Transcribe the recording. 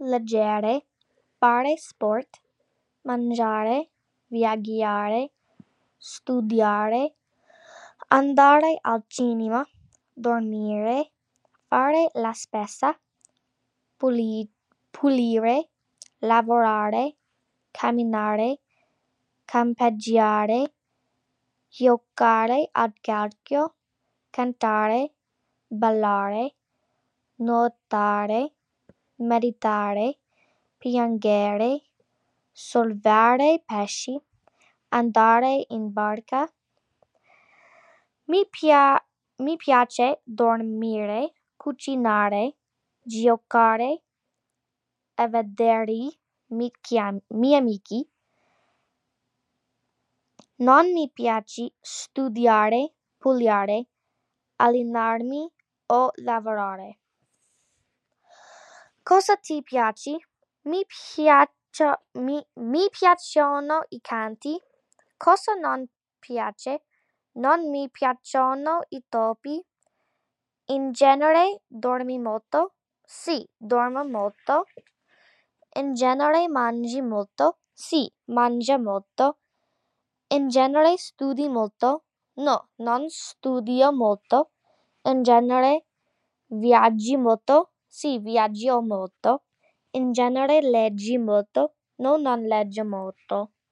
leggere, fare sport, mangiare, viaggiare, studiare, andare al cinema, dormire, fare la spesa, pulire, lavorare, camminare, campeggiare, giocare a calcio, cantare, ballare, nuotare, meditare, piangere, sollevare pesci, andare in barca. Mi piace dormire, cucinare, giocare e vedere i miei amici. Non mi piace studiare, pulire, allenarmi o lavorare. Cosa ti piace? Mi piacciono i canti. Cosa non piace? Non mi piacciono i topi. In genere dormi molto? Sì, dormo molto. In genere mangi molto? Sì, mangio molto. In genere studi molto? No, non studio molto. In genere viaggi molto? Sì, viaggio molto. In genere leggi molto? No, non leggo molto.